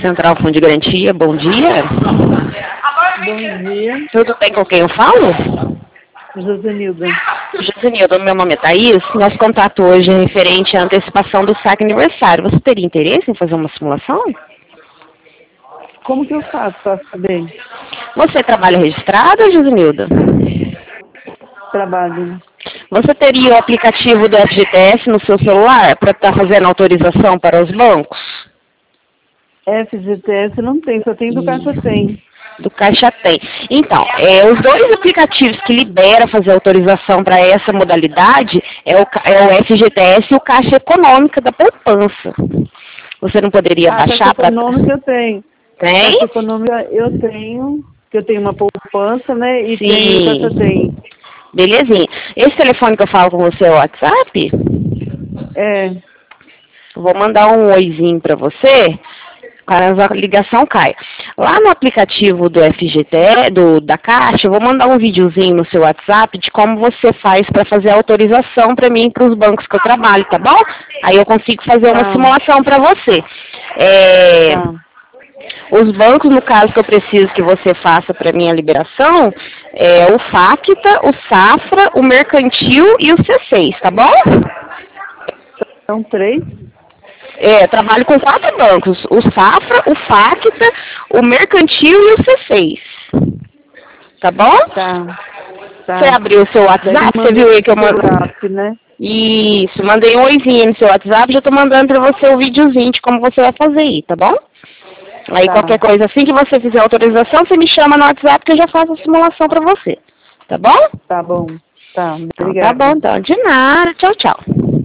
Central Fundo de Garantia, bom dia. Bom dia, Tudo bem com quem eu falo? Josenilda. Josenilda, meu nome é Thaís. Nosso contato hoje é referente à antecipação do saque aniversário. Você teria interesse em fazer uma simulação? Como que eu faço para saber? Você trabalha registrada, Josenilda? Trabalho. Você teria o aplicativo do FGTS no seu celular para estar fazendo autorização para os bancos? FGTS não tem, só tem do Caixa Tem. Do Caixa Tem. Então, os dois aplicativos que libera fazer autorização para essa modalidade é o FGTS e o Caixa Econômica da Poupança. Você não poderia baixar para... Caixa Econômica eu tenho. Tem? Caixa Econômica eu tenho, que eu tenho uma poupança, né? E Sim. tenho o Caixa Tem. Belezinha. Esse telefone que eu falo com você é o WhatsApp? É. Eu vou mandar um oizinho para você, caso a ligação caia. Lá no aplicativo do FGTS, da Caixa, eu vou mandar um videozinho no seu WhatsApp de como você faz para fazer a autorização para mim para os bancos que eu trabalho, tá bom? Aí eu consigo fazer uma simulação para você. Os bancos, no caso que eu preciso que você faça para mim a liberação, é o Facta, o Safra, o Mercantil e o C6, tá bom? São 3? Eu trabalho com 4 bancos, o Safra, o Facta, o Mercantil e o C6. Tá bom? Tá. Você abriu o seu WhatsApp, você viu aí que eu mandei? Né? Isso, mandei um oizinho no seu WhatsApp, já tô mandando pra você o videozinho de como você vai fazer aí, tá bom? Aí qualquer coisa, assim que você fizer a autorização, você me chama no WhatsApp que eu já faço a simulação pra você. Tá bom? Tá bom. Tá, Então, obrigada. tá bom, então. De nada. Tchau, tchau.